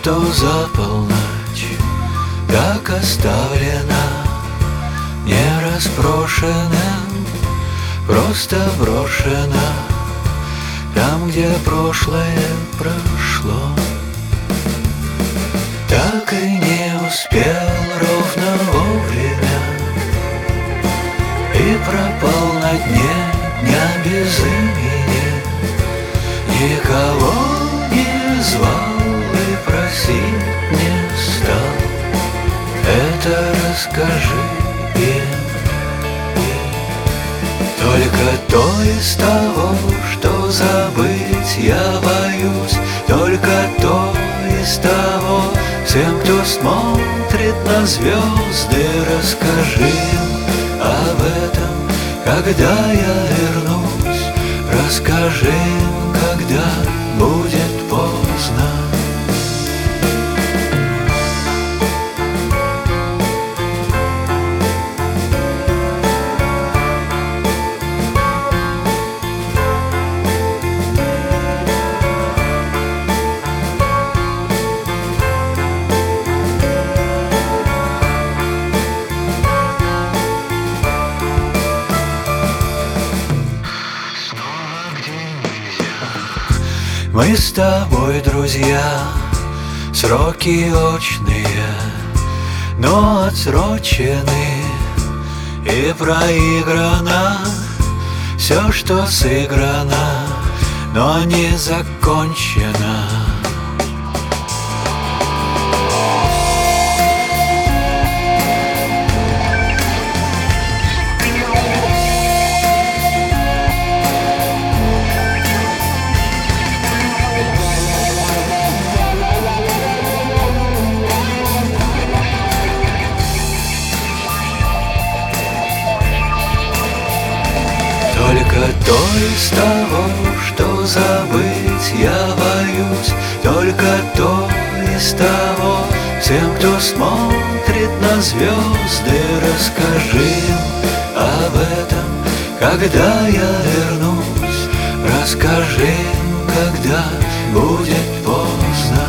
что за полночь так оставлена не распрошенным, просто брошена там, где прошлое прошло. Так и не успел ровно вовремя и пропал на дне дня без имени. Никого не звал и просить не стал. Это расскажи им. Только то из того, что забыть я боюсь, только то из того, всем, кто смотрит на звезды, расскажи им об этом, когда я вернусь. Расскажи им, когда будет поздно. Мы с тобой друзья, сроки очные, но отсрочены и проиграно все, что сыграно, но не закончено. Только то из того, что забыть я боюсь, только то из того, всем, кто смотрит на звезды, расскажи им об этом, когда я вернусь. Расскажи им, когда будет поздно.